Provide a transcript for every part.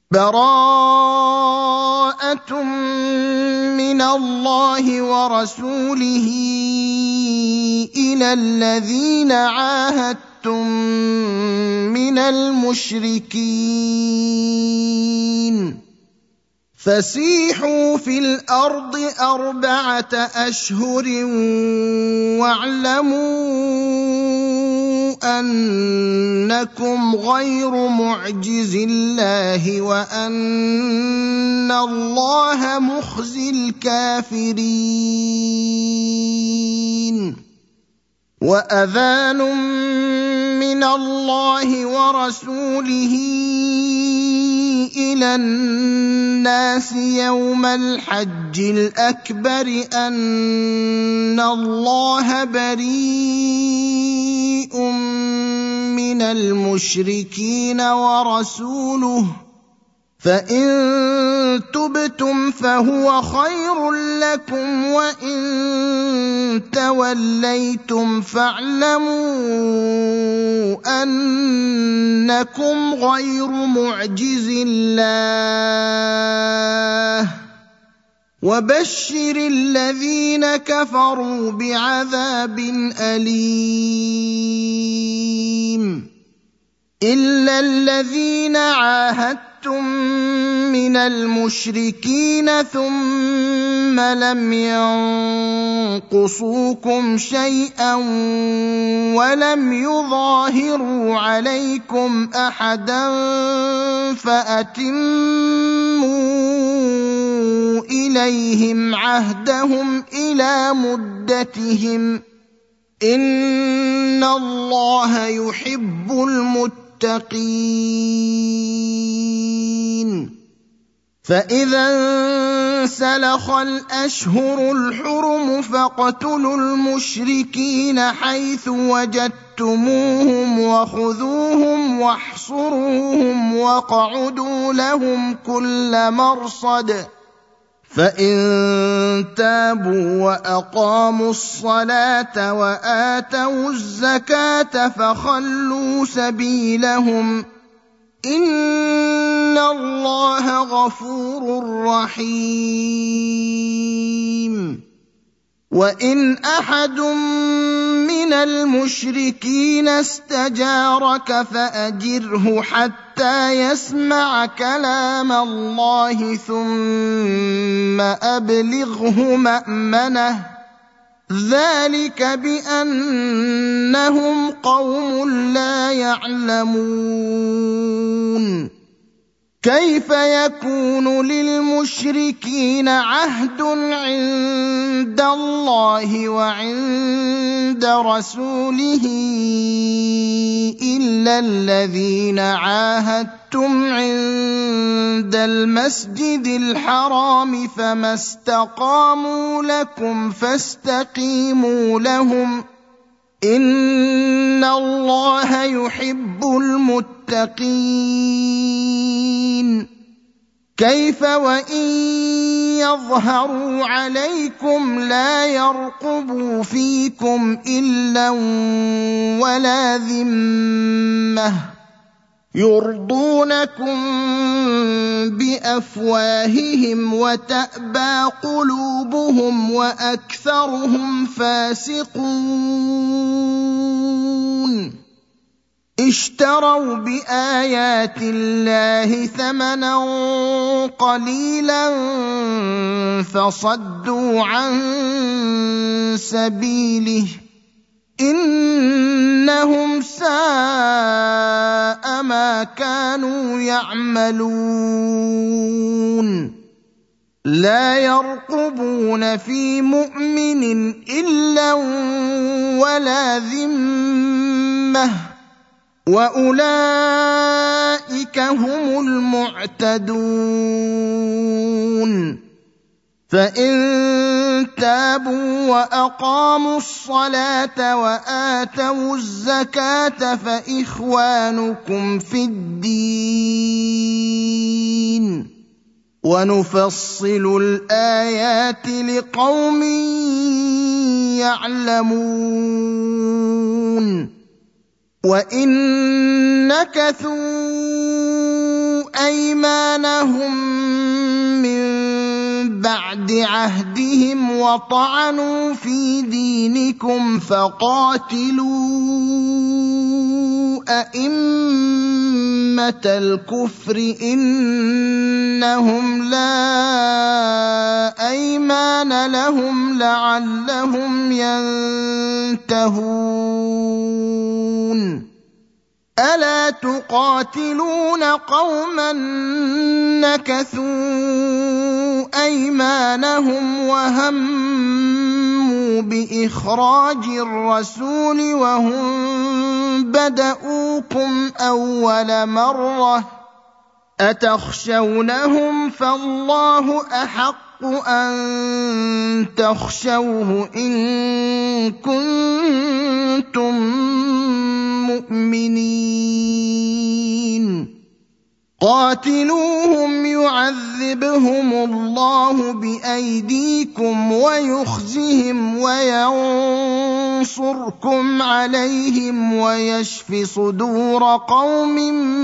بَرَاءَةٌ مِّنَ اللَّهِ وَرَسُولِهِ إِلَى الَّذِينَ عَاهَدتُّم مِّنَ الْمُشْرِكِينَ فَسِيحُوا فِي الْأَرْضِ 4 أَشْهُرٍ وَاعْلَمُوا أَنَّكُمْ غَيْرُ مُعْجِزِي اللَّهِ وَأَنَّ اللَّهَ مُخْزِي الْكَافِرِينَ وَأَذَانٌ مِّنَ اللَّهِ وَرَسُولِهِ إِلَى النَّاسِ يَوْمَ الْحَجِّ الْأَكْبَرِ أَنَّ اللَّهَ بَرِيءٌ مِّنَ الْمُشْرِكِينَ وَرَسُولُهُ فَإِن تُبْتُمْ فَهُوَ خَيْرٌ لَّكُمْ وَإِن تَوَلَّيْتُمْ فَاعْلَمُوا أَنَّكُمْ غَيْرُ مُعْجِزِي اللَّهِ وَبَشِّرِ الَّذِينَ كَفَرُوا بِعَذَابٍ أَلِيمٍ إِلَّا الَّذِينَ عَاهَدتُّم مِّنَ الْمُشْرِكِينَ ثُمَّ لَمْ يَنقُصُوكُمْ شَيْئًا وَلَمْ يُظَاهِرُوا عَلَيْكُمْ أَحَدًا فَأَتِمُّوا إِلَيْهِمْ عَهْدَهُمْ إِلَىٰ مُدَّتِهِمْ ۚ إِنَّ اللَّهَ يُحِبُّ الْمُتَّقِينَ فَإِذَا انسَلَخَ الْأَشْهُرُ الْحُرُمُ فَاقْتُلُوا الْمُشْرِكِينَ حَيْثُ وَجَدتُّمُوهُمْ وَخُذُوهُمْ وَاحْصُرُوهُمْ وَاقْعُدُوا لَهُمْ كُلَّ مَرْصَدٍ فَإِن تَابُوا وَأَقَامُوا الصَّلَاةَ وَآتَوُا الزَّكَاةَ فَخَلُّوا سَبِيلَهُمْ ۚ إِنَّ اللَّهَ غَفُورٌ رَّحِيمٌ وَإِنْ أَحَدٌ مِّنَ الْمُشْرِكِينَ اسْتَجَارَكَ فَأَجِرْهُ حَتَّىٰ يَسْمَعَ كَلَامَ اللَّهِ ثُمَّ أَبْلِغْهُ مَأْمَنَهُ ۚ ذَٰلِكَ بِأَنَّهُمْ قَوْمٌ لَّا يَعْلَمُونَ كَيْفَ يَكُونُ لِلْمُشْرِكِينَ عَهْدٌ عِندَ اللَّهِ وَعِندَ رَسُولِهِ إِلَّا الَّذِينَ عَاهَدتُّمْ عِندَ الْمَسْجِدِ الْحَرَامِ فَمَا اسْتَقَامُوا لَكُمْ فَاسْتَقِيمُوا لَهُمْ ۚ إِنَّ اللَّهَ يُحِبُّ الْمُتَّقِينَ كَيْفَ وَإِن يَظْهَرُوا عَلَيْكُمْ لَا يَرْقُبُوا فِيكُمْ إِلًّا وَلَا ذِمَّةً يُرْضُونَكُم بِأَفْوَاهِهِمْ وَتَأْبَىٰ قُلُوبُهُمْ وَأَكْثَرُهُمْ فَاسِقُونَ اشْتَرَوْا بِآيَاتِ اللَّهِ ثَمَنًا قَلِيلًا فَصَدُّوا عَن سَبِيلِهِ ۚ إِنَّهُمْ سَاءَ مَا كَانُوا يَعْمَلُونَ لَا يَرْقُبُونَ فِي مُؤْمِنٍ إِلًّا وَلَا ذِمَّةً ۚ وَأُولَٰئِكَ هُمُ الْمُعْتَدُونَ فَإِن تَابُوا وَأَقَامُوا الصَّلَاةَ وَآتَوُا الزَّكَاةَ فَإِخْوَانُكُمْ فِي الدِّينِ ۗ وَنُفَصِّلُ الْآيَاتِ لِقَوْمٍ يَعْلَمُونَ وَإِن نَّكَثُوا أيمانهم من بعد عهدهم وطعنوا في دينكم فقاتلوا أئمة الكفر إنهم لا أيمان لهم لعلهم ينتهون ألا تقاتلون قوما نكثوا أيمانهم وهموا بإخراج الرسول وهم بدؤوكم أول مرة أتخشونهم فالله أحق أن تخشوه إن كنتم مؤمنين قاتلوهم يعذبهم الله بأيديكم ويخزهم وينصركم عليهم ويشف صدور قوم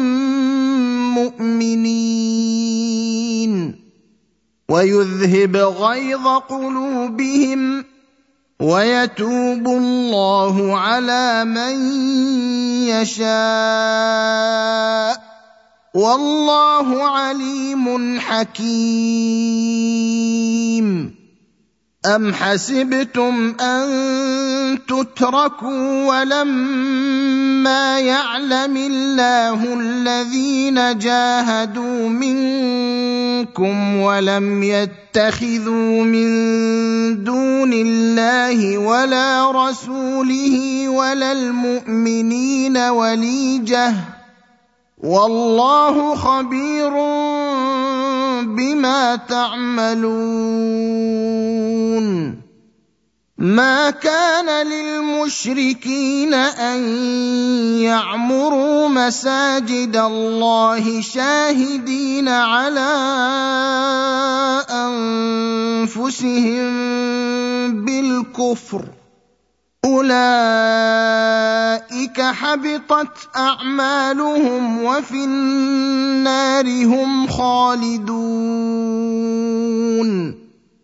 مؤمنين ويذهب غيظ قلوبهم ويتوب الله على من يشاء والله عليم حكيم أم حسبتم أن تتركوا ولما يعلم الله الذين جاهدوا منكم ولم يتخذوا من دون الله ولا رسوله ولا المؤمنين وليجة والله خبير بما تعملون ما كان للمشركين أن يعمروا مساجد الله شاهدين على أنفسهم بالكفر أولئك حبطت أعمالهم وفي النار هم خالدون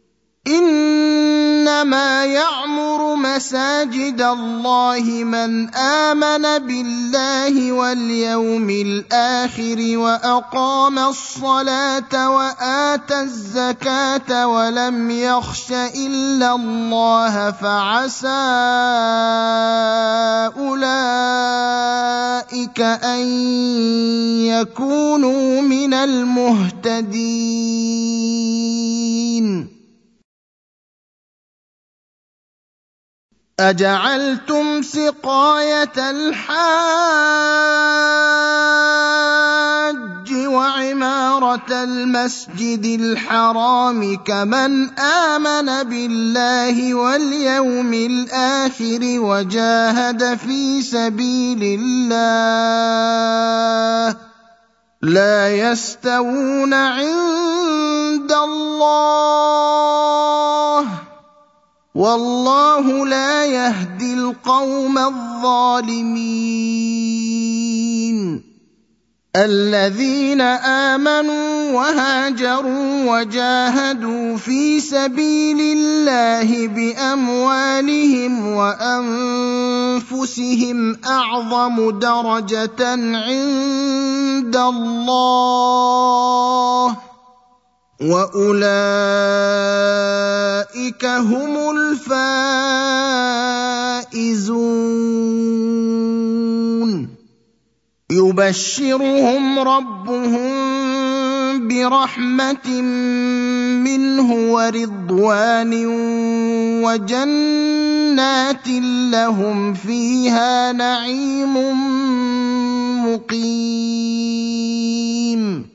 إنما يعمر مساجد الله من آمن بالله واليوم الآخر وأقام الصلاة وآتى الزكاة ولم يخش إلا الله فعسى أولئك أن يكونوا من المهتدين أجعلتم سقاية الحاج وعمارة المسجد الحرام كمن آمن بالله واليوم الآخر وجاهد في سبيل الله لا يستوون عند الله والله لا يهدي القوم الظالمين الذين آمنوا وهاجروا وجاهدوا في سبيل الله بأموالهم وأنفسهم أعظم درجة عند الله وأولئك هم الفائزون يبشرهم ربهم برحمة منه ورضوان وجنات لهم فيها نعيم مقيم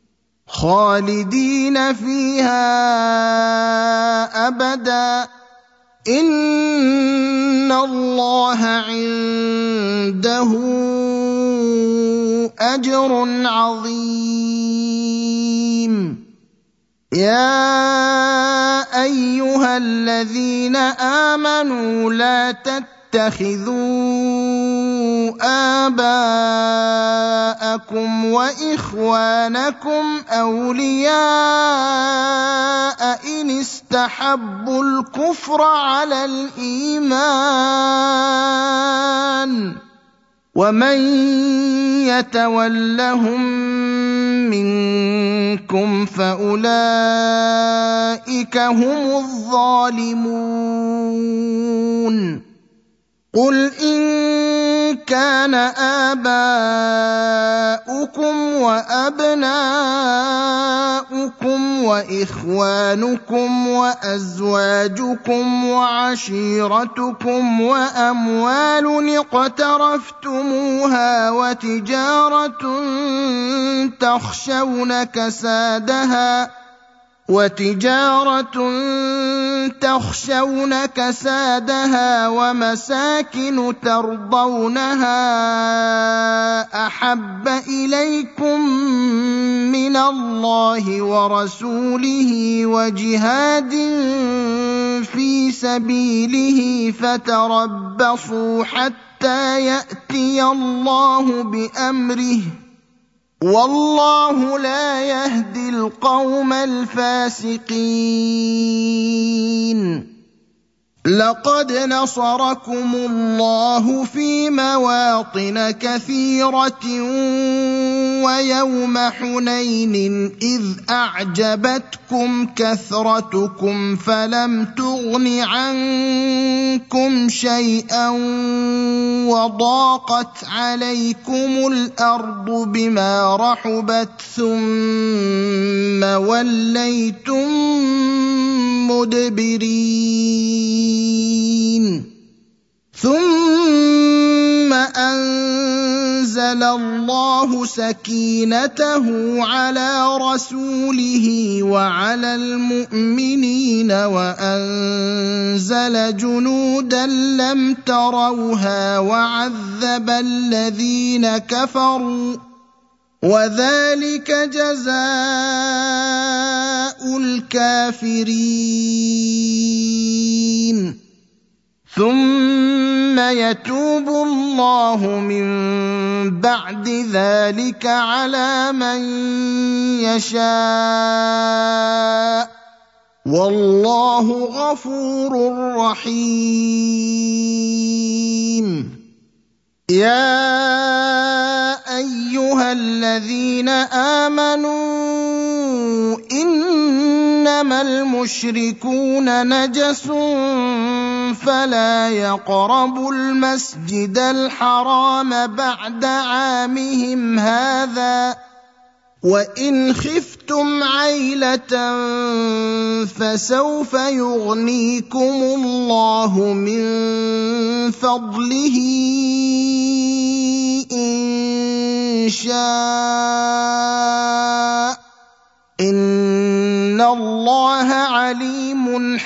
خالدين فيها أبدا إن الله عنده أجر عظيم يا أيها الذين آمنوا لا تتبعوا تتخذوا آباءكم وإخوانكم أولياء إن استحبوا الكفر على الإيمان ومن يتولهم منكم فأولئك هم الظالمون قل إن كان آباؤكم وأبناؤكم وإخوانكم وأزواجكم وعشيرتكم وأموال اقترفتموها وتجارة تخشون كسادها ومساكن ترضونها أحب إليكم من الله ورسوله وجهاد في سبيله فتربصوا حتى يأتي الله بأمره والله لا يهدي القوم الفاسقين لقد نصركم الله في مواطن كثيرة ويوم حنين إذ أعجبتكم كثرتكم فلم تغن عنكم شيئا وضاقت عليكم الأرض بما رحبت ثم وليتم مدبرين ثم أنزل الله سكينته على رسوله وعلى المؤمنين وأنزل جنودا لم تروها وعذب الذين كفروا وذلك جزاء الكافرين ثم يتوب الله من بعد ذلك على من يشاء والله غفور رحيم يا أيها الذين آمنوا إنما المشركون نجس فلا يقربوا المسجد الحرام بعد عامهم هذا وإن خفتم عيلة فسوف يغنيكم الله من فضله إن شاء إن الله عليم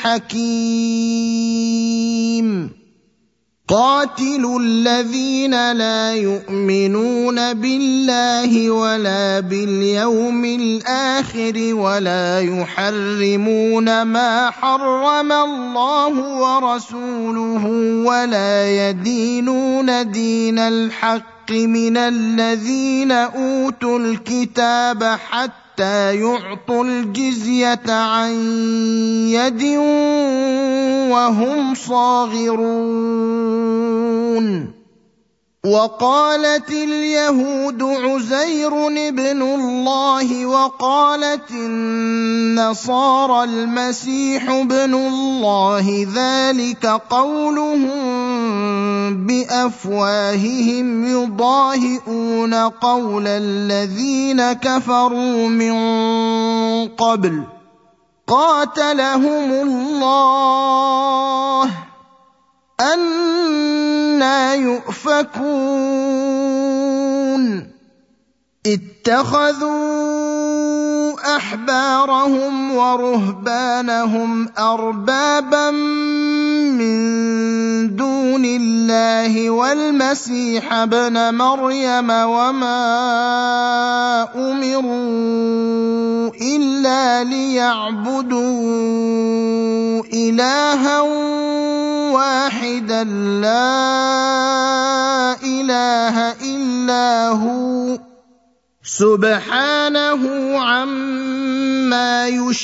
حكيم قاتلوا الذين لا يؤمنون بالله ولا باليوم الآخر ولا يحرمون ما حرم الله ورسوله ولا يدينون دين الحق من الذين أوتوا الكتاب حتى يعطوا الجزية عن يد وهم صاغرون وقالت اليهود عزير ابن الله وقالت النصارى المسيح ابن الله ذلك قولهم بأفواههم يضاهئون قول الذين كفروا من قبل قاتلهم الله أنى يؤفكون اتخذوا أحبارهم ورهبانهم أربابا من دون الله والمسيح ابن مريم وما أمروا إلا ليعبدوا إلها واحدا واحدا لا إله إلا هو سبحانه عما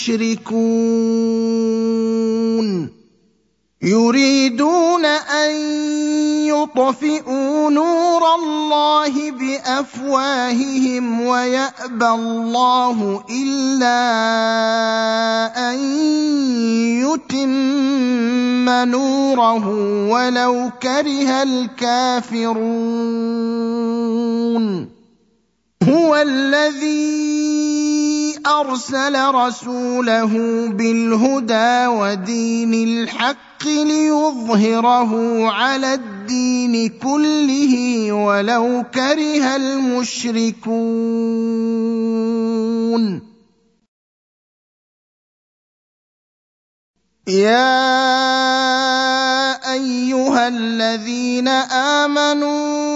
يشركون يريدون أن يطفئوا نور الله بأفواههم ويأبى الله إلا أن يتم نوره ولو كره الكافرون هو الذي أرسل رسوله بالهدى ودين الحق ليظهره على الدين كله ولو كره المشركون يا أيها الذين آمنوا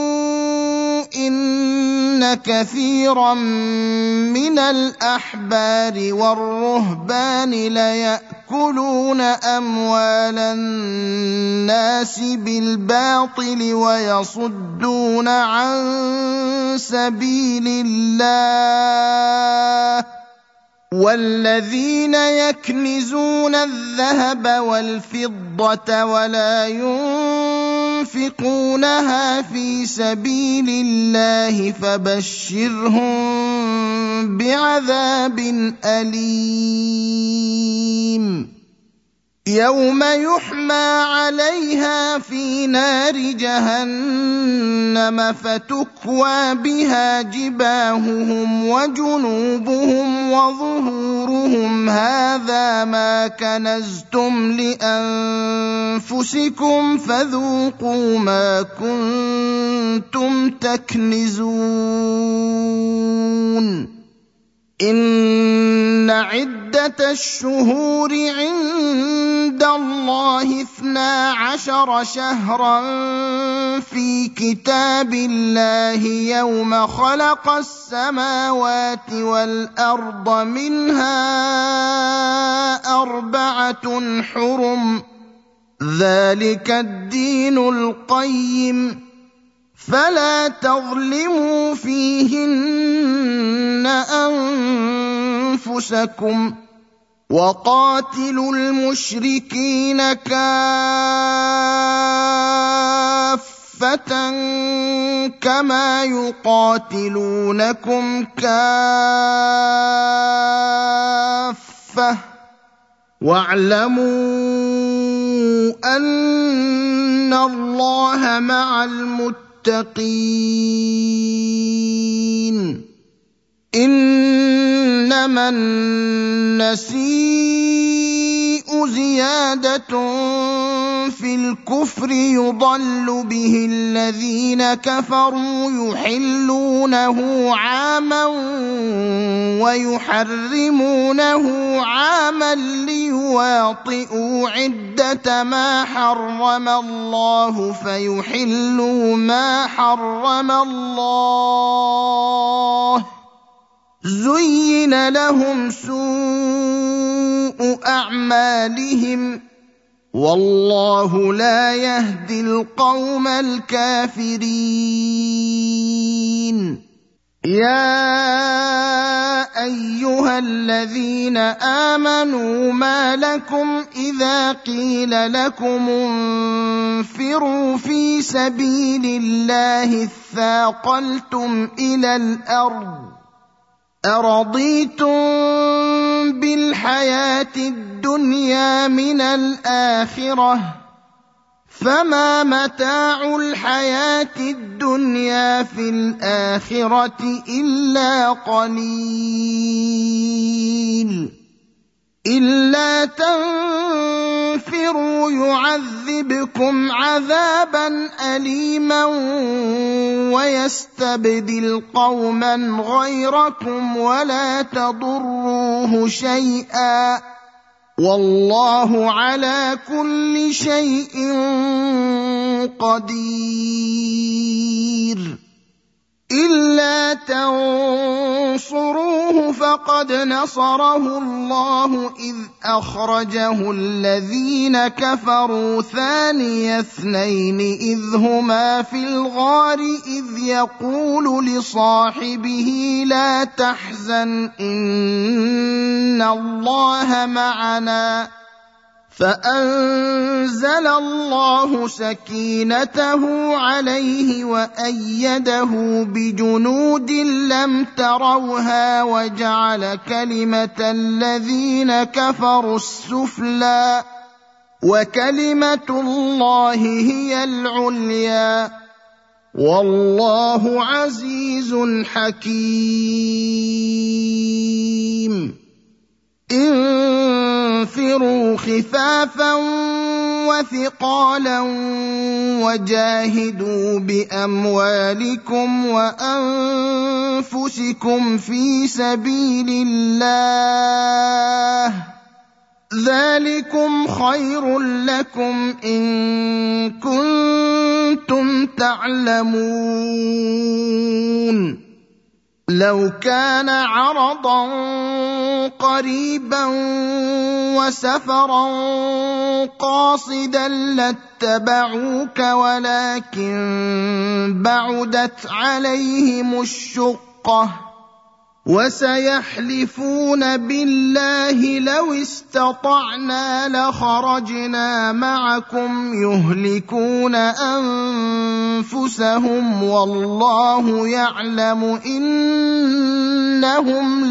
إن كثيرا من الأحبار والرهبان ليأكلون أموال الناس بالباطل ويصدون عن سبيل الله والذين يكنزون الذهب والفضة ولا ينفقونها في سبيل الله فبشرهم بعذاب أليم يوم يحمى عليها في نار جهنم فتكوى بها جباههم وجنوبهم وظهورهم هذا ما كنزتم لأنفسكم فذوقوا ما كنتم تكنزون إن عدة الشهور عند الله 12 شهرا في كتاب الله يوم خلق السماوات والأرض منها 4 حرم ذلك الدين القيم فلا تظلموا فيهن أنفسكم وقاتلوا المشركين كافة كما يقاتلونكم كافة واعلموا أن الله مع المتقين إنما النسيء زيادة في الكفر يضل به الذين كفروا يحلونه عاما ويحرمونه عاما ليواطئوا عدة ما حرم الله فيحلوا ما حرم الله زين لهم سوء أعمالهم والله لا يهدي القوم الكافرين يا أيها الذين آمنوا ما لكم إذا قيل لكم انفروا في سبيل الله اثاقلتم إلى الأرض أرضيتم بالحياة الدنيا من الآخرة فما متاع الحياة الدنيا في الآخرة إلا قليل إلا تنفروا يعذبكم عذابا أليما ويستبدل قوما غيركم ولا تضروه شيئا والله على كل شيء قدير إلا تنصروه فقد نصره الله إذ أخرجه الذين كفروا ثاني اثنين إذ هما في الغار إذ يقول لصاحبه لا تحزن إن الله معنا فأنزل الله سكينته عليه وأيده بجنود لم تروها وجعل كلمة الذين كفروا السفلى وكلمة الله هي العليا والله عزيز حكيم. انفروا خفافا وثقالا وجاهدوا بأموالكم وأنفسكم في سبيل الله ذلكم خير لكم إن كنتم تعلمون. لو كان عرضا قريبا وسفرا قاصدا لاتبعوك ولكن بعدت عليهم الشقة وسيحلفون بالله لو استطعنا لخرجنا معكم يهلكون أنفسهم والله يعلم إنهم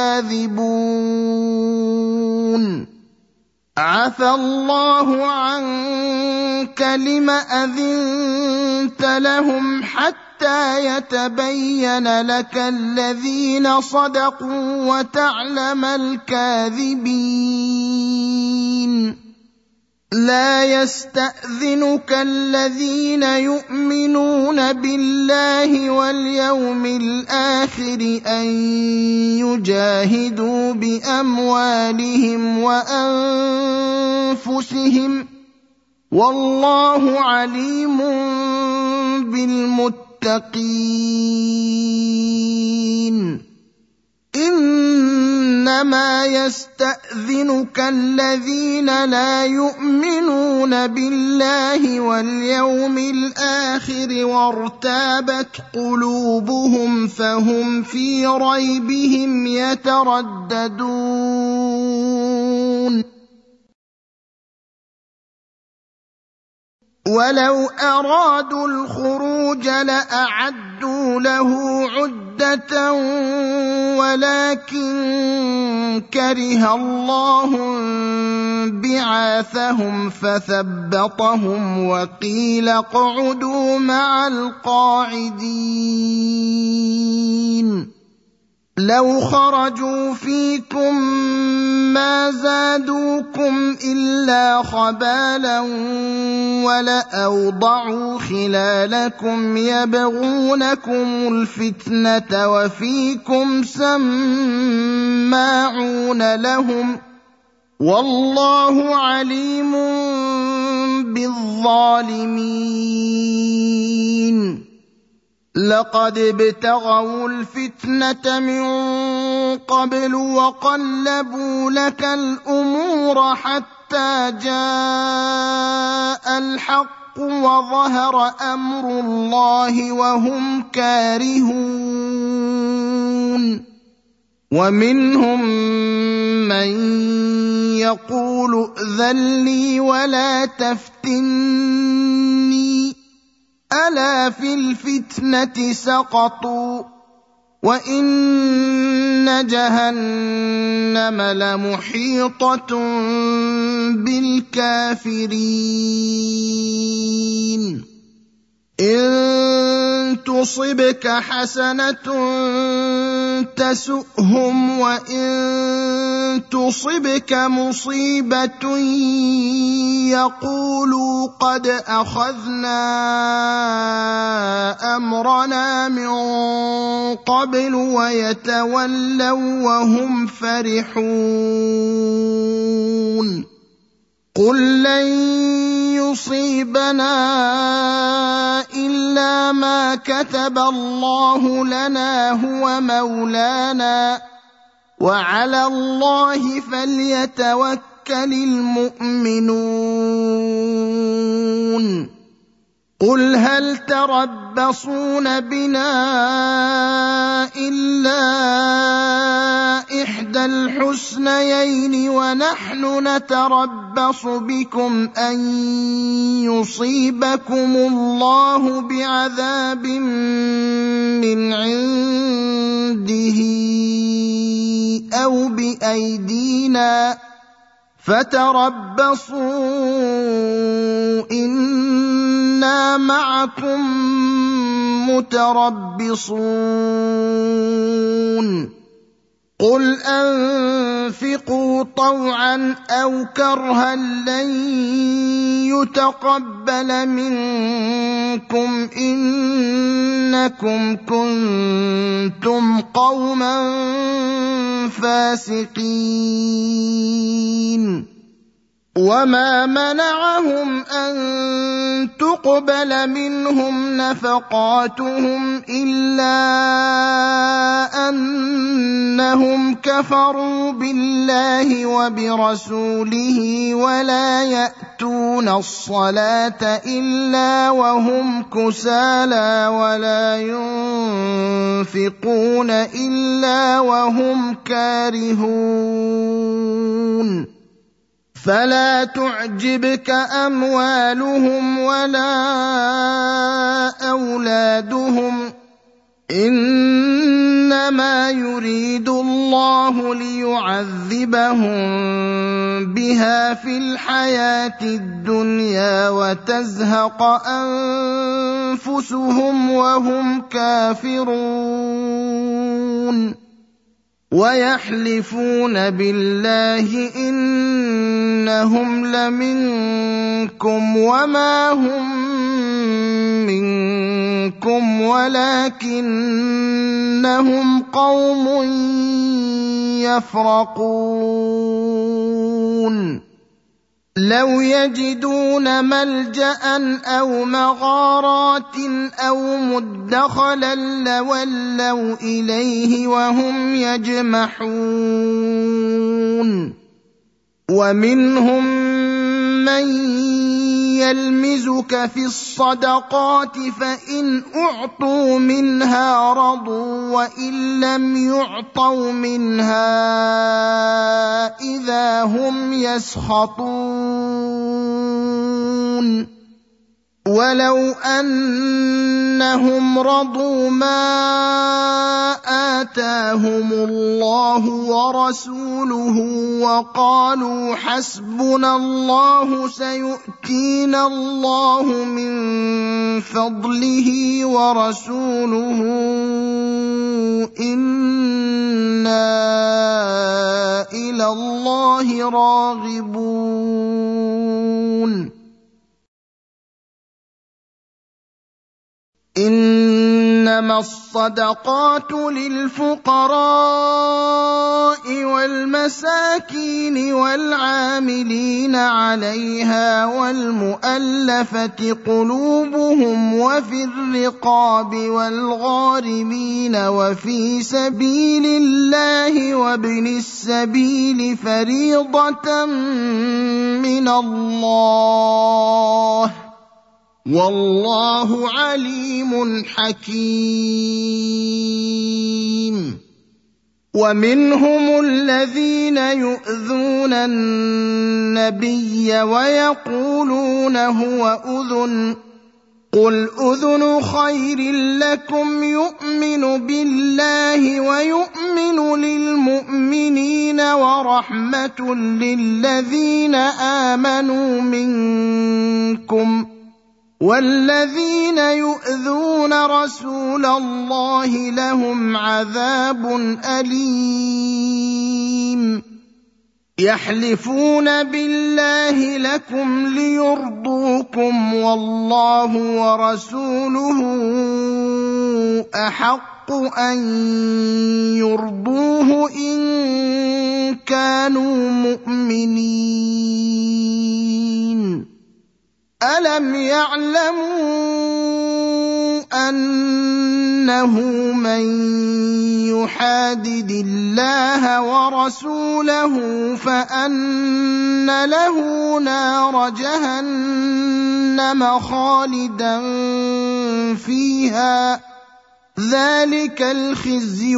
لكاذبون. عفى الله عنك لم أذنت لهم حتى يتبين لك الذين صدقوا وتعلم الكاذبين. لا يستأذنك الذين يؤمنون بالله واليوم الآخر أن يجاهدوا بأموالهم وأنفسهم والله عليم بالمتقين. إنما يستأذنك الذين لا يؤمنون بالله واليوم الآخر وارتابت قلوبهم فهم في ريبهم يترددون. ولو أرادوا الخروج لأعدوا له عدة ولكن كره الله بعاثهم فثبطهم وقيل اقعدوا مع القاعدين. لو خرجوا فيكم ما زادوكم إلا خبالا ولأوضعوا خلالكم يبغونكم الفتنة وفيكم سماعون لهم والله عليم بالظالمين. لقد ابتغوا الفتنة من قبل وقلبوا لك الأمور حتى جاء الحق وظهر أمر الله وهم كارهون. ومنهم من يقول ائذن لي ولا تفتني ألا في الفتنة سقطوا وإن جهنم لمحيطة بالكافرين. إن تصبك حسنة تسؤهم وإن تصبك مصيبة يقولوا قد أخذنا أمرنا من قبل ويتولوا وهم فرحون. قل لن يصيبنا إلا ما كتب الله لنا هو مولانا وعلى الله فليتوكل المؤمنون قل هل تربصون بنا إلا إحدى الحسنيين ونحن نتربص بكم أن يصيبكم الله بعذاب من عنده أو بأيدينا فتربصوا إنا معكم متربصون قل أنفقوا طوعا أو كرها لن يتقبل منكم إنكم كنتم قوما فاسقين وما منعهم أن تقبل منهم نفقاتهم إلا أنهم كفروا بالله وبرسوله ولا يأتون الصلاة إلا وهم كسالى ولا ينفقون إلا وهم كارهون فلا تعجبك أموالهم ولا أولادهم إنما يريد الله ليعذبهم بها في الحياة الدنيا وتزهق أنفسهم وهم كافرون ويحلفون بالله إنهم لمنكم وما هم منكم ولكنهم قوم يفرقون لو يجدون ملجأ أو مغارات أو مدخلا لولوا إليه وهم يجمحون ومنهم من يلمزك في الصدقات فإن أعطوا منها رضوا وإن لم يعطوا منها إذا هم يسخطون ولو أنهم رضوا ما آتاهم الله ورسوله وقالوا حسبنا الله سيؤتينا الله من فضله ورسوله إنا إلى الله راغبون إنما الصدقات للفقراء والمساكين والعاملين عليها والمؤلفة قلوبهم وفي الرقاب والغارمين وفي سبيل الله وابن السبيل فريضة من الله والله عليم حكيم ومنهم الذين يؤذون النبي ويقولون هو أذن قل أذن خير لكم يؤمن بالله ويؤمن للمؤمنين ورحمة للذين آمنوا منكم والذين يؤذون رسول الله لهم عذاب أليم يحلفون بالله لكم ليرضوكم والله ورسوله أحق أن يرضوه إن كانوا مؤمنين ألم يعلموا أنه من يحادد الله ورسوله فأن له نار جهنم خالدا فيها ذلك الخزي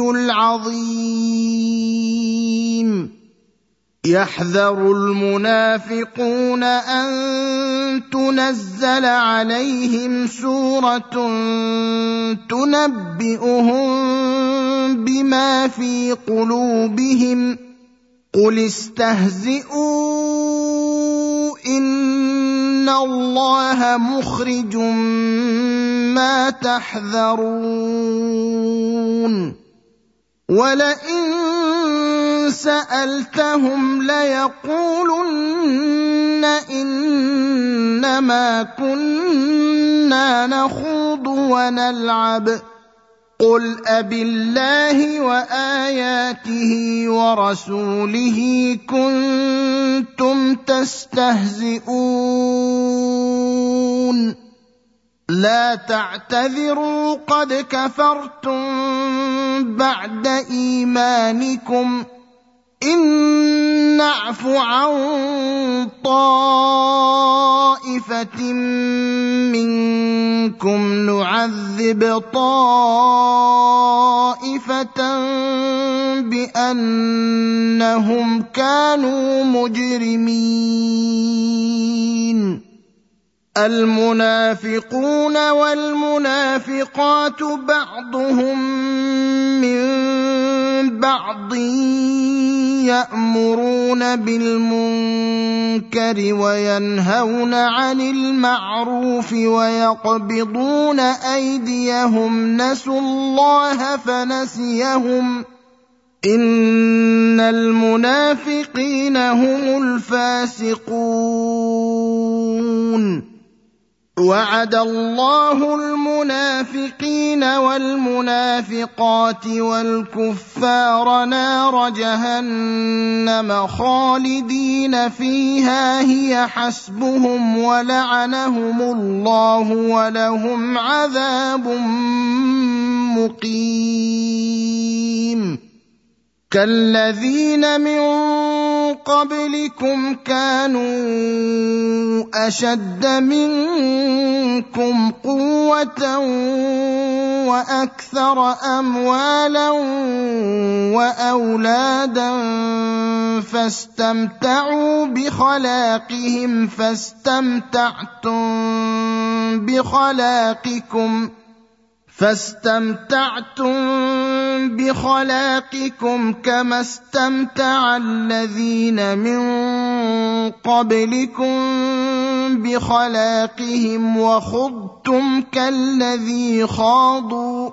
العظيم يحذر المنافقون أن تنزل عليهم سورة تنبئهم بما في قلوبهم قل استهزئوا إن الله مخرج ما تحذرون ولئن سألتهم ليقولن إنما كنا نخوض ونلعب قل أبالله وآياته ورسوله كنتم تستهزئون لا تعتذروا قد كفرتم بعد إيمانكم إن نعف عن طائفة منكم نعذب طائفة بأنهم كانوا مجرمين المنافقون والمنافقات بعضهم من بعض يأمرون بالمنكر وينهون عن المعروف ويقبضون أيديهم نسوا الله فنسيهم إن المنافقين هم الفاسقون وعد الله المنافقين والمنافقات والكفار نار جهنم خالدين فيها هي حسبهم ولعنهم الله ولهم عذاب مقيم كالذين من قبلكم كانوا أشد منكم قوة وأكثر أموالا وأولادا فاستمتعوا بخلاقهم فاستمتعتم بخلاقكم كما استمتع الذين من قبلكم بخلاقهم وخضتم كالذي خاضوا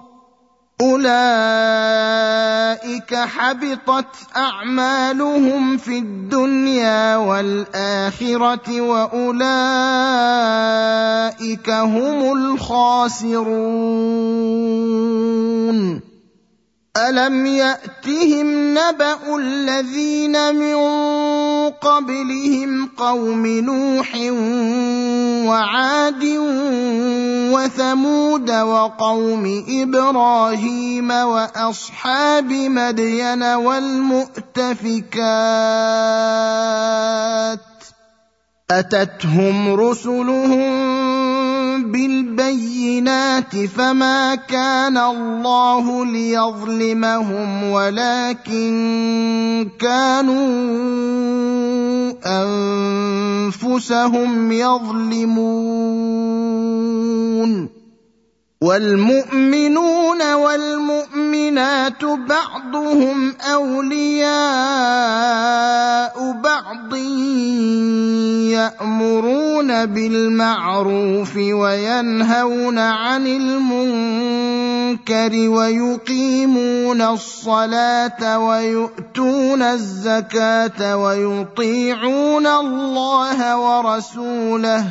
أولئك حبطت أعمالهم في الدنيا والآخرة وأولئك هم الخاسرون ألم يأتهم نبأ الذين من قبلهم قوم نوح وعاد وثمود وقوم إبراهيم وأصحاب مدين والمؤتفكات أتتهم رسلهم بالبينات فما كان الله ليظلمهم ولكن كانوا أنفسهم يظلمون والمؤمنون والمؤمنات بعضهم أولياء بعض يأمرون بالمعروف وينهون عن المنكر ويقيمون الصلاة ويؤتون الزكاة ويطيعون الله ورسوله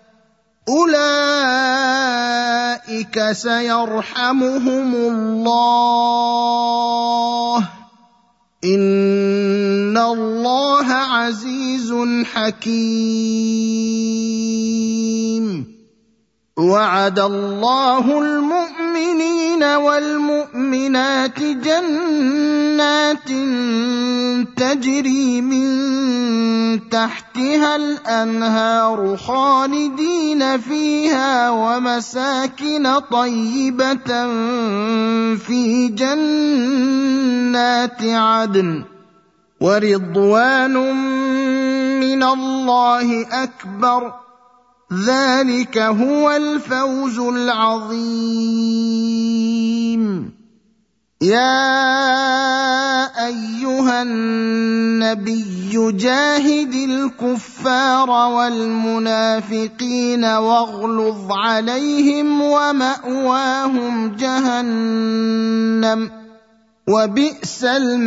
أولئك سيرحمهم الله إن الله عزيز حكيم وعد الله المؤمنين المؤمنين والمؤمنات جنات تجري من تحتها الأنهار خالدين فيها ومساكن طيبة في جنات عدن ورضوان من الله أكبر ذلك هو الفوز العظيم. يا أيها النبي جاهد الكفار والمنافقين واغلظ عليهم ومأواهم جهنم وبئس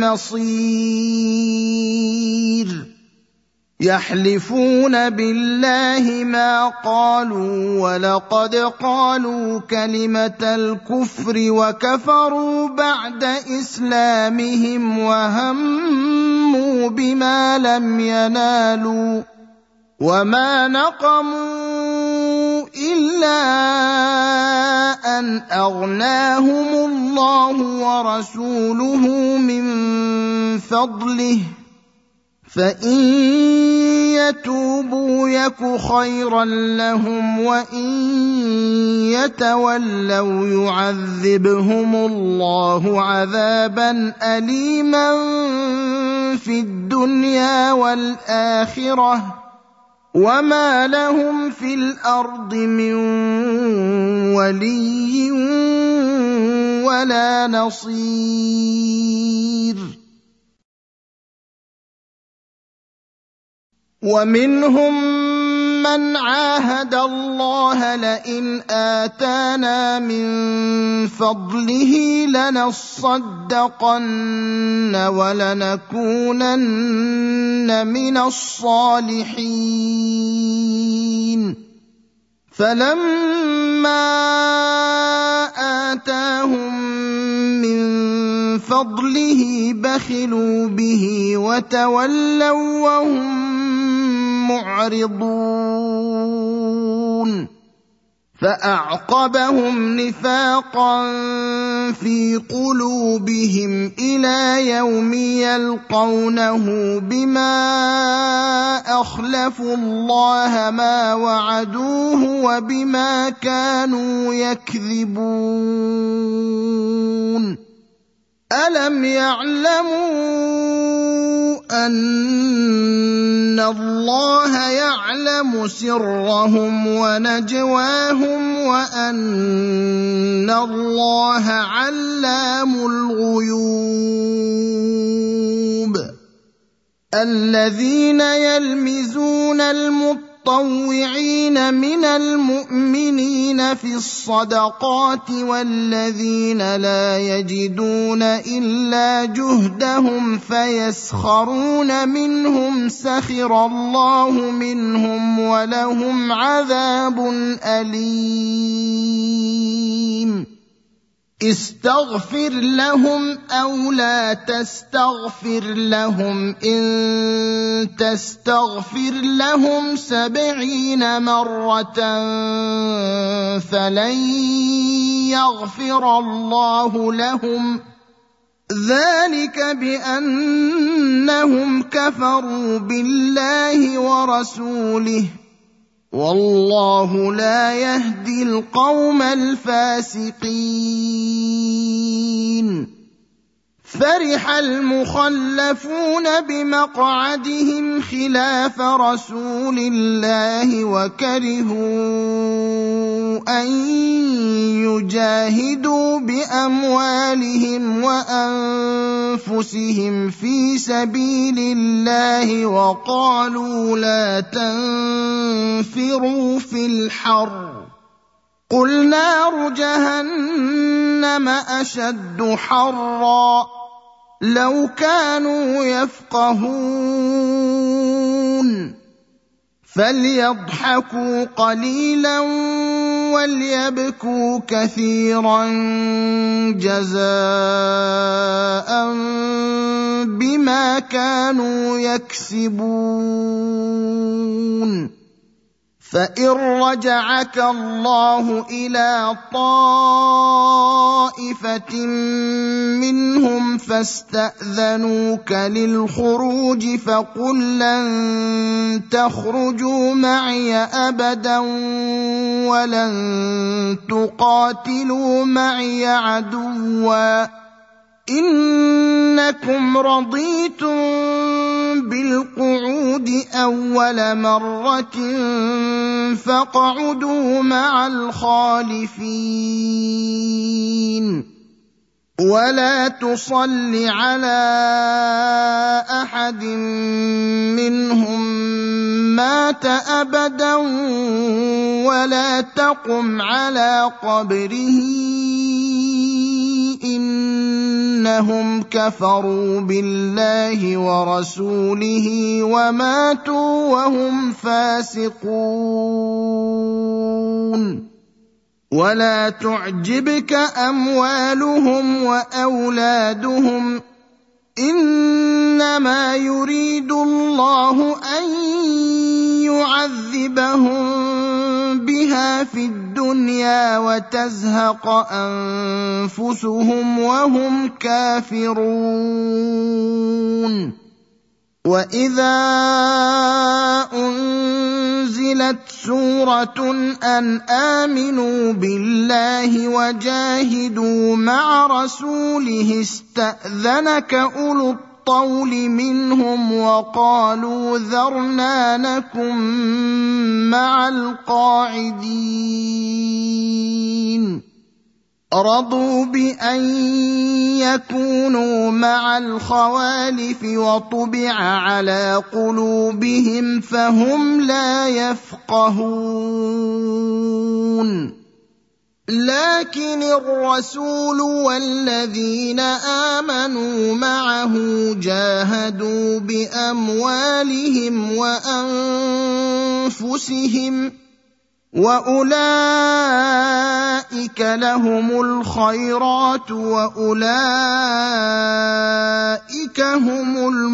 المصير. يحلفون بالله ما قالوا ولقد قالوا كلمة الكفر وكفروا بعد إسلامهم وهموا بما لم ينالوا وما نقموا إلا أن أغناهم الله ورسوله من فضله فإن يتوبوا يك خيرا لهم وإن يتولوا يعذبهم الله عذابا أليما في الدنيا والآخرة وما لهم في الأرض من ولي ولا نصير. ومنهم من عاهد الله لئن آتانا من فضله لنصدقن ولنكونن من الصالحين فلما آتاهم من فضله بخلوا به وتولوا وهم معرضون فأعقبهم نفاقا في قلوبهم إلى يوم يلقونه بما أخلفوا الله ما وعدوه وبما كانوا يكذبون. ألم يعلموا أن الله يعلم سرهم ونجواهم وأن الله علام الغيوب. الذين يلمزون المطوعين من المؤمنين في الصدقات والذين لا يجدون إلا جهدهم فيسخرون منهم سخر الله منهم ولهم عذاب أليم. استغفر لهم أو لا تستغفر لهم إن تستغفر لهم 70 مرة فلن يغفر الله لهم ذلك بأنهم كفروا بالله ورسوله والله لا يهدي القوم الفاسقين. فرح المخلفون بمقعدهم خلاف رسول الله وكرهوا أن يجاهدوا بأموالهم وأنفسهم في سبيل الله وقالوا لا تنفروا في الحر قل نار جهنم أشد حرا لو كانوا يفقهون فليضحكوا قليلا وليبكوا كثيرا جزاء بما كانوا يكسبون. فإن رجعك الله إلى طائفة منهم فاستأذنوك للخروج فقل لن تخرجوا معي أبدا ولن تقاتلوا معي عدوا إنكم رضيتم بالقعود أول مرة فاقعدوا مع الخالفين ولا تصل على أحد منهم مات أبدا ولا تقم على قبره إنهم كفروا بالله ورسوله وماتوا وهم فاسقون ولا تعجبك أموالهم وأولادهم إنما يريد الله أن يعذبهم بها في الدنيا وتزهق أنفسهم وهم كافرون وإذا أنزلت سورة أن آمنوا بالله وجاهدوا مع رسوله استأذنك أولو الطول منهم وقالوا ذرنا نكن مع القاعدين رضوا بأن يكونوا مع الخوالف وطبع على قلوبهم فهم لا يفقهون لكن الرسول والذين آمنوا معه جاهدوا بأموالهم وأنفسهم وأولئك لهم الخيرات وأولئك هم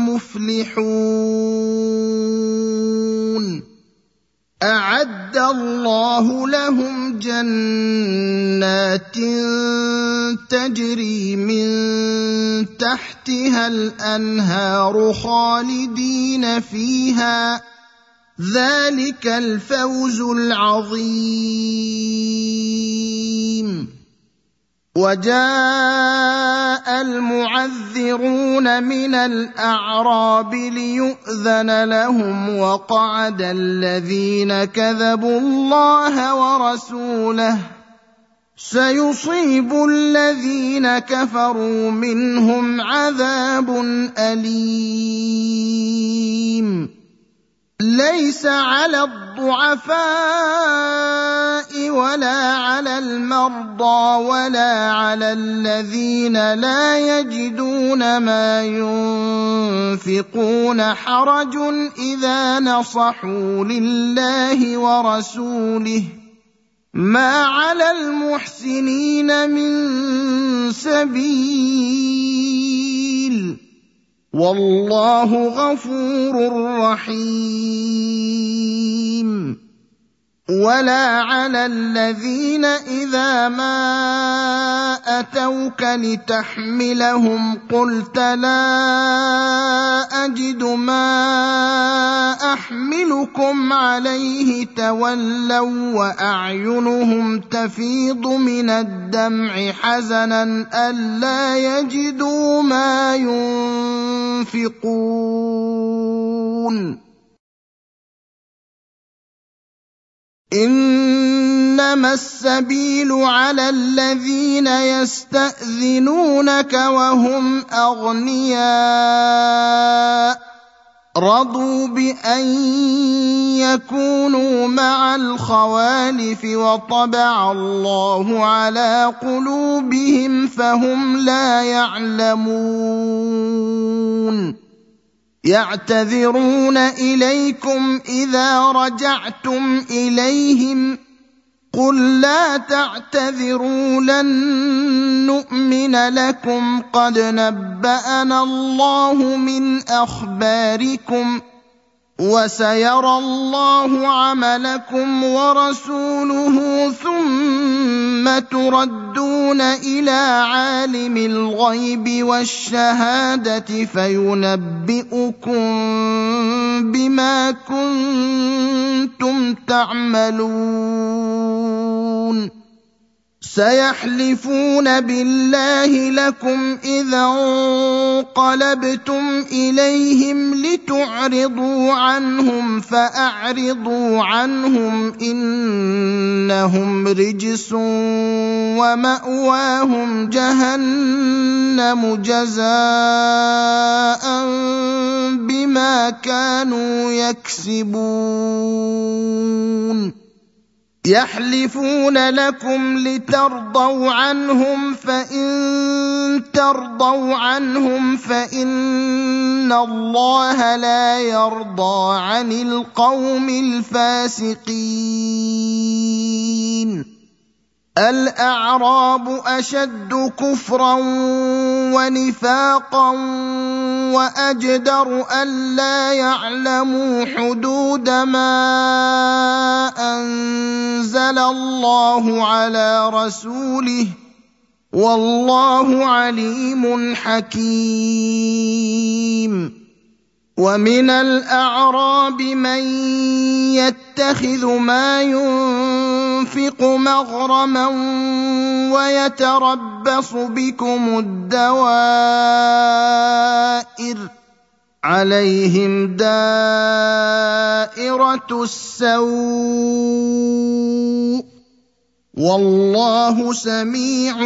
المفلحون أعد الله لهم جنات تجري من تحتها الأنهار خالدين فيها ذلك الفوز العظيم وجاء المعذرون من الأعراب ليؤذن لهم وقعد الذين كذبوا الله ورسوله سيصيب الذين كفروا منهم عذاب أليم ليس على الضعفاء ولا على المرضى ولا على الذين لا يجدون ما ينفقون حرج إذا نصحوا لله ورسوله ما على المحسنين من سبيل والله غفور رحيم ولا على الذين إذا ما أتوك لتحملهم قلت لا أجد ما أحملكم عليه تولوا وأعينهم تفيض من الدمع حزنا ألا يجدوا ما ينفقون إنما السبيل على الذين يستأذنونك وهم أغنياء رضوا بأن يكونوا مع الخوالف وطبع الله على قلوبهم فهم لا يعلمون يعتذرون إليكم إذا رجعتم إليهم قل لا تعتذروا لن نؤمن لكم قد نبأنا الله من أخباركم وسيرى الله عملكم ورسوله ثم تردون إلى عالم الغيب والشهادة فينبئكم بما كنتم تعملون سيحلفون بالله لكم إذا انقلبتم إليهم لتعرضوا عنهم فأعرضوا عنهم إنهم رجس ومأواهم جهنم جزاء بما كانوا يكسبون يحلفون لكم لترضوا عنهم فإن ترضوا عنهم فإن الله لا يرضى عن القوم الفاسقين الأعراب أشد كفرا ونفاقا وأجدر ألا يعلموا حدود ما أنزل الله على رسوله والله عليم حكيم ومن الأعراب من يتخذ ما ينفق مغرما ويتربص بكم الدوائر عليهم دائرة السوء والله سميع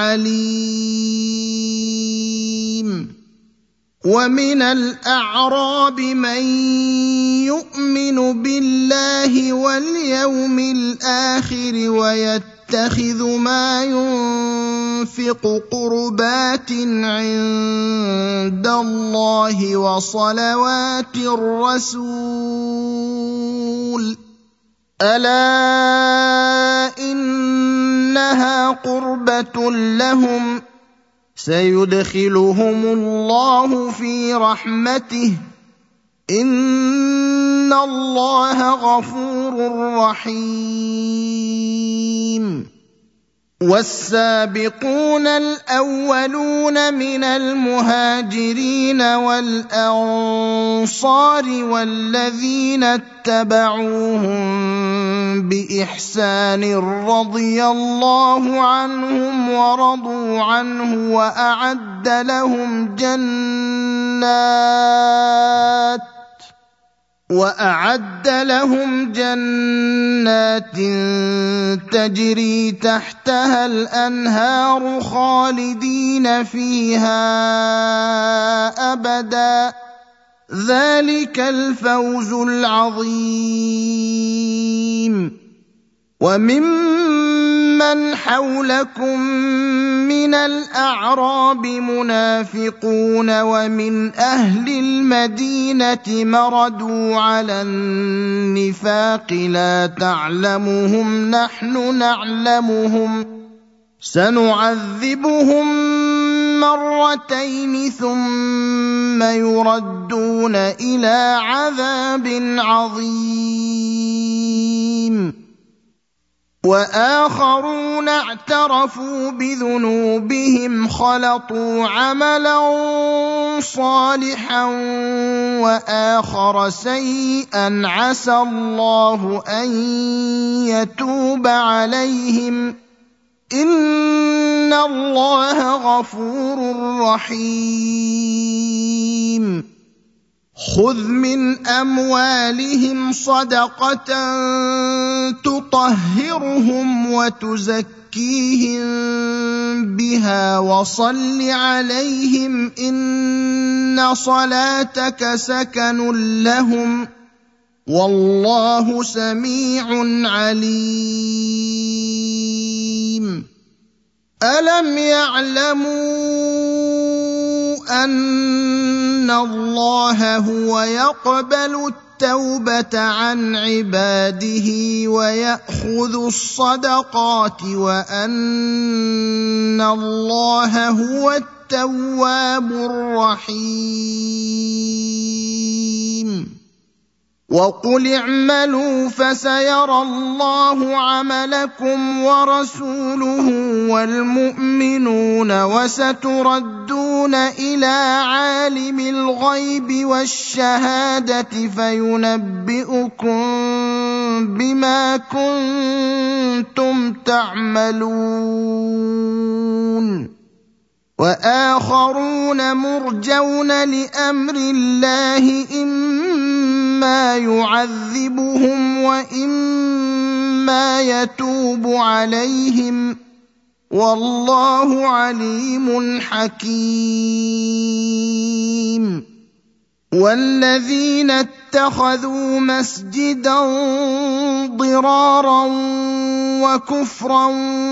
عليم ومن الأعراب من يؤمن بالله واليوم الآخر ويتخذ ما ينفق قربات عند الله وصلوات الرسول ألا إنها قربة لهم سيدخلهم الله في رحمته إن الله غفور رحيم والسابقون الأولون من المهاجرين والأنصار والذين اتبعوهم بإحسان رضي الله عنهم ورضوا عنه وأعد لهم جنات تجري تحتها الأنهار خالدين فيها أبدا ذلك الفوز العظيم وممن حولكم من الأعراب منافقون ومن أهل المدينة مردوا على النفاق لا تعلمهم نحن نعلمهم سنعذبهم مرتين ثم يردون إلى عذاب عظيم وآخرون اعترفوا بذنوبهم خلطوا عملا صالحا وآخر سيئا عسى الله أن يتوب عليهم إن الله غفور رحيم خذ من أموالهم صدقة تطهرهم وتزكيهم بها وصل عليهم إن صلاتك سكن لهم والله سميع عليم ألم يعلموا أن الله هو يقبل التوبة عن عباده ويأخذ الصدقات وأن الله هو التواب الرحيم وقل اعملوا فسيرى الله عملكم ورسوله والمؤمنون وستردون إلى عالم الغيب والشهادة فينبئكم بما كنتم تعملون وآخرون مرجون لأمر الله إما يعذبهم وإما يتوب عليهم والله عليم حكيم والذين اتخذوا مسجدا ضرارا وكفرا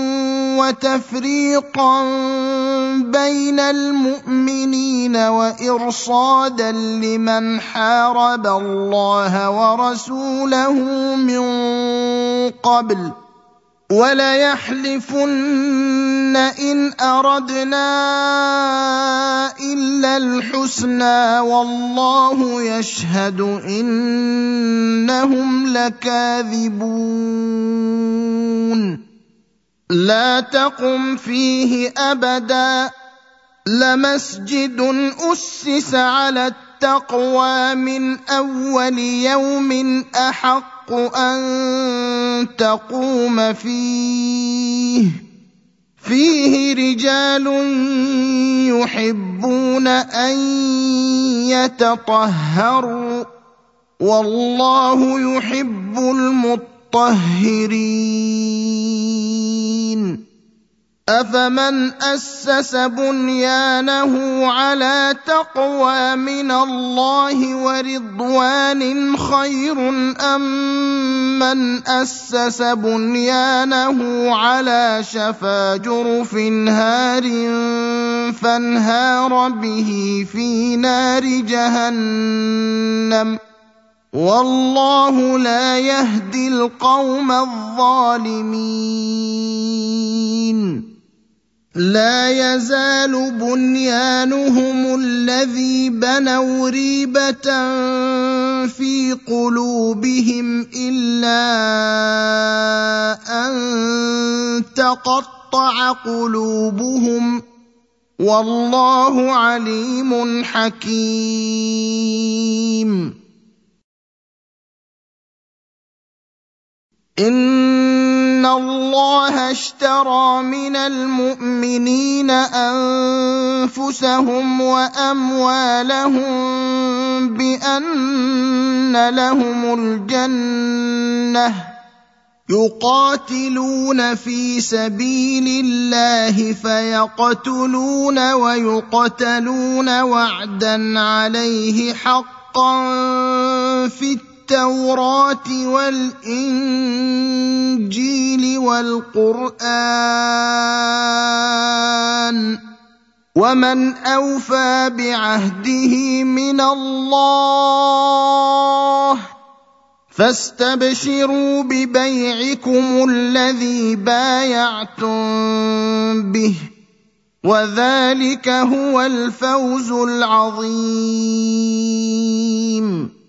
وتفريقا بين المؤمنين وإرصادا لمن حارب الله ورسوله من قبل وليحلفن إن أردنا إلا الحسنى والله يشهد إنهم لكاذبون لا تقم فيه أبدا لمسجد أسس على التقوى من أول يوم أحق أن تقوم فيه رجال يحبون أن يتطهروا والله يحب المطهرين أفمن أسس بنيانه على تقوى من الله ورضوان خير أم من أسس بنيانه على شفا جرف هار فانهار به في نار جهنم والله لا يهدي القوم الظالمين لا يزال بنيانهم الذي بنوا ريبة في قلوبهم إلا أن تقطع قلوبهم والله عليم حكيم إن الله اشترى من المؤمنين أنفسهم وأموالهم بأن لهم الجنة يقاتلون في سبيل الله فيقتلون ويقتلون وعدا عليه حقا في التوراة والإنجيل والقرآن ومن أوفى بعهده من الله فاستبشروا ببيعكم الذي بايعتم به وذلك هو الفوز العظيم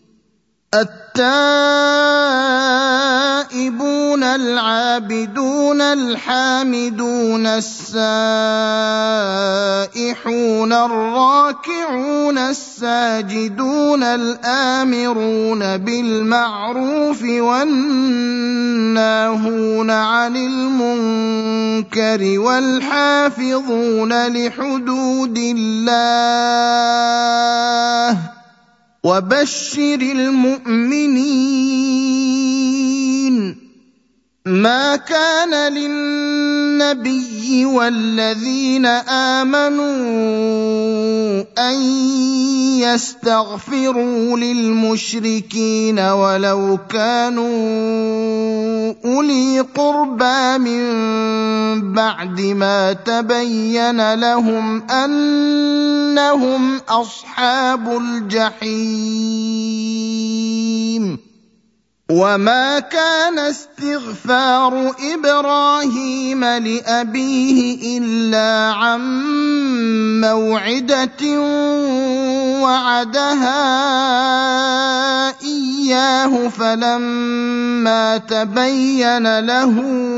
التائبون العابدون الحامدون السائحون الراكعون الساجدون الآمرون بالمعروف والناهون عن المنكر والحافظون لحدود الله وبشر المؤمنين ما كان للنبي والذين آمنوا أن يستغفروا للمشركين ولو كانوا أولي قربى من بعد ما تبين لهم أنهم أصحاب الجحيم وما كان استغفار إبراهيم لأبيه إلا عن موعدة وعدها إياه إياه فلما تبين له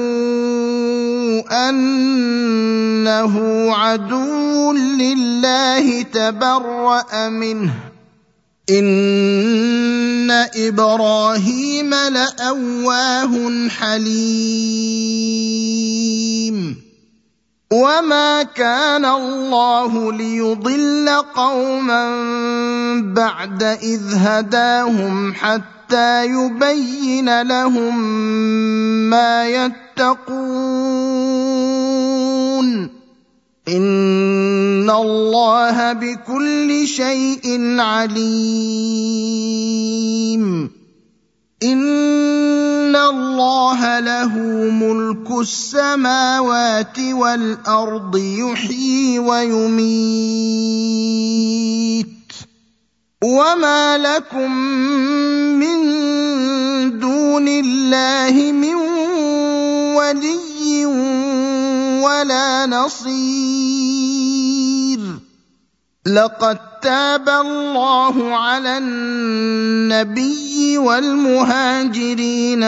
أنه عدو لله تبرأ منه إن إبراهيم لأواه حليم وما كان الله ليضل قوما بعد إذ هداهم حتى يبين لهم ما يتقون إن الله بكل شيء عليم إن الله له ملك السماوات والأرض يحيي ويميت وما لكم من دون الله من ولي ولا نصير لقد تاب الله على النبي والمهاجرين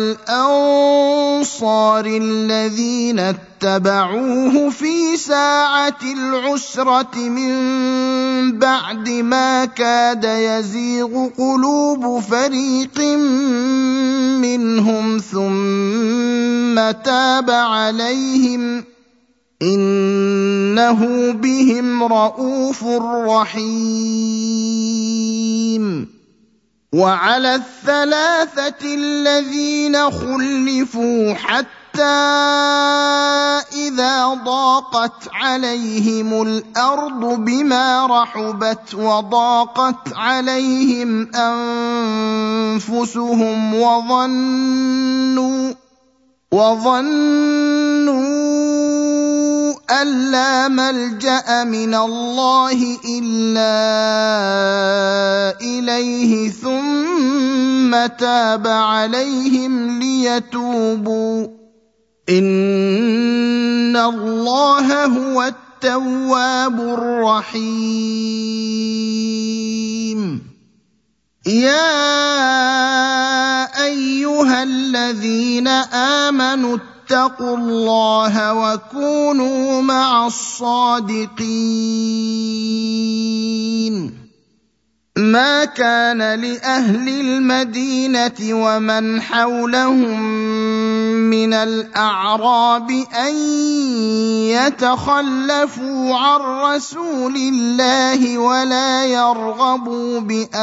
والأنصار الذين اتبعوه في ساعة العسرة من بعد ما كاد يزيغ قلوب فريق منهم ثم تاب عليهم إنه بهم رءوف رحيم وعلى الثلاثة الذين خلفوا حتى إذا ضاقت عليهم الأرض بما رحبت وضاقت عليهم أنفسهم وظنوا أن لا ملجأ من الله إلا إليه ثم تاب عليهم ليتوبوا إن الله هو التواب الرحيم يا أيها الذين آمنوا اتقوا الله وكونوا مع الصادقين ما كان لأهل المدينة ومن حولهم من الأعراب أن يتخلفوا عن رسول الله ولا يرغبوا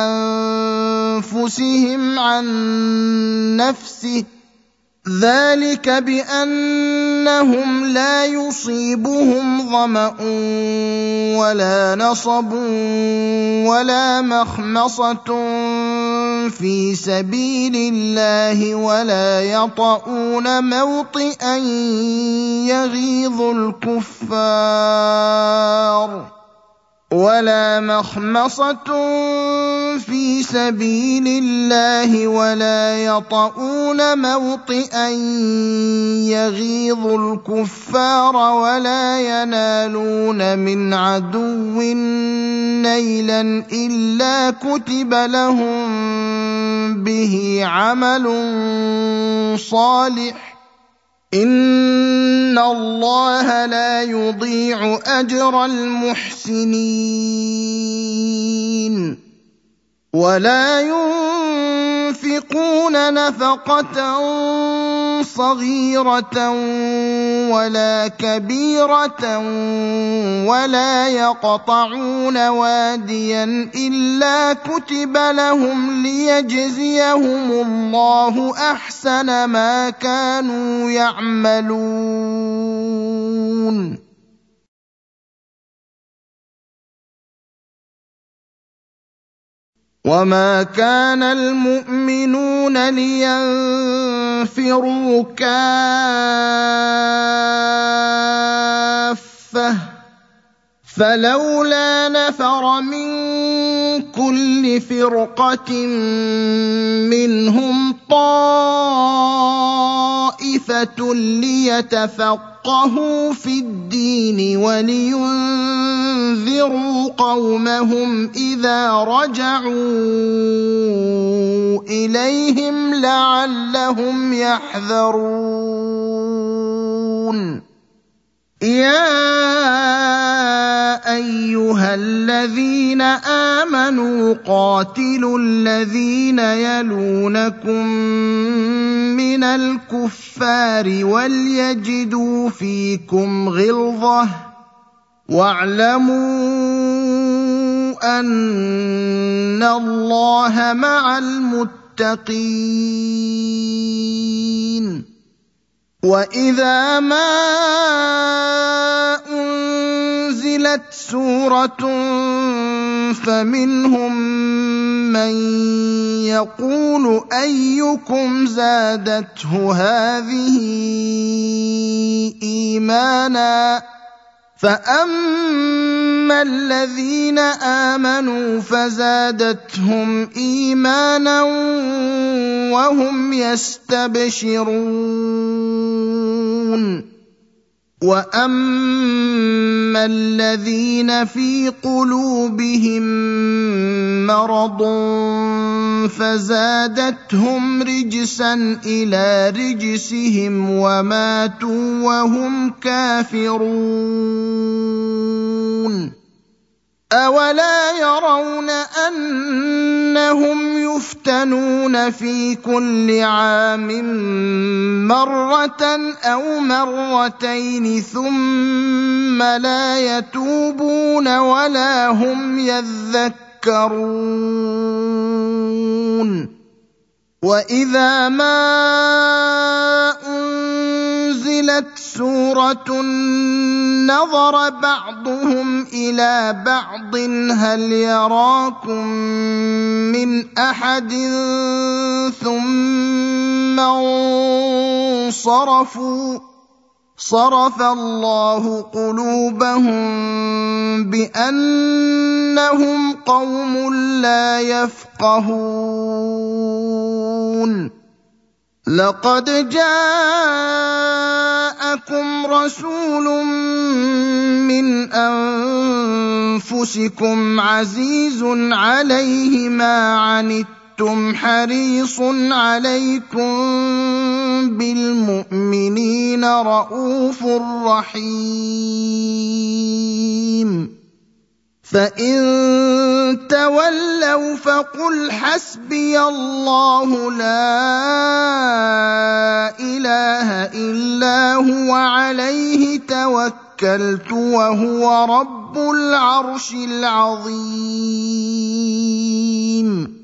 بأنفسهم عن نفسه ذلك بأنهم لا يصيبهم ظمأ ولا نصب ولا مخمصة في سبيل الله ولا يطؤون موطئا يغيظ الكفار ولا مخمصة في سبيل الله ولا يطؤون موطئا يغيظ الكفار ولا ينالون من عدو نيلا إلا كتب لهم به عمل صالح إن الله لا يضيع أجر المحسنين ولا ينفقون نفقة صغيرة ولا كبيرة ولا يقطعون واديا إلا كتب لهم ليجزيهم الله أحسن ما كانوا يعملون وما كان المؤمنون لينفروا كافة فلولا نفر من كل فرقة منهم طائفة ليتفقهوا ليفقهوا في الدين ولينذروا قومهم إذا رجعوا إليهم لعلهم يحذرون يا أيها الذين آمنوا قاتلوا الذين يلونكم من الكفار وليجدوا فيكم غلظة واعلموا أن الله مع المتقين وإذا ما أنزلت سورة فمنهم من يقول أيكم زادته هذه إيمانا فأما الذين آمنوا فزادتهم إيمانا وهم يستبشرون وأما الذين في قلوبهم مرض فزادتهم رجسا إلى رجسهم وماتوا وهم كافرون أولا يرون أنهم يفتنون في كل عام مرة أو مرتين ثم لا يتوبون ولا هم يذكرون وإذا ما أنزلت سورة نظر بعضهم إلى بعض هل يراكم من أحد ثم انصرفوا صرف الله قلوبهم بأنهم قوم لا يفقهون لقد جاءكم رسول من أنفسكم عزيز عليه ما عنتم حريص عليكم بالمؤمنين رءوف رحيم فإن تولوا فقل حسبي الله لا إله إلا هو عليه توكلت وهو رب العرش العظيم